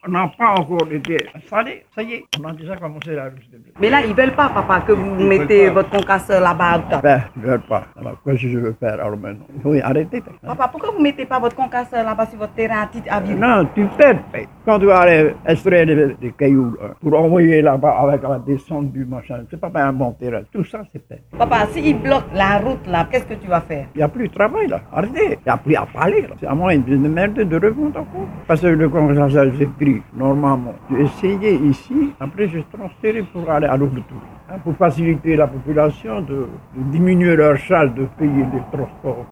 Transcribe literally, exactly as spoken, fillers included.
On n'a pas encore été installé. Ça y est, on a déjà commencé la ruche de blé. Mais là, ils veulent pas, papa, que vous Ils mettez veulent pas. votre concasseur là-bas. Ben, ils ne veulent pas. Alors, qu'est-ce que je veux faire alors maintenant? Oui, arrêtez. Papa, pourquoi vous mettez pas votre concasseur là-bas sur votre terrain à titre à vivre? Non, tu perds. Quand tu vas aller extraire des, des cailloux là, pour envoyer là-bas avec la descente du machin, c'est pas un bon terrain. Tout ça, c'est fait. Papa, s'ils bloquent la route là, qu'est-ce que tu vas faire? Il n'y a plus de travail là. Arrêtez. Il n'y a plus à parler là. C'est à moi de merde de remonter encore. Parce que le concasseur, j'ai pris normalement. J'ai essayé ici. Après, j'ai transféré pour aller à l'autre tour. Hein, pour faciliter la population de, de diminuer leur charge de payer des transports.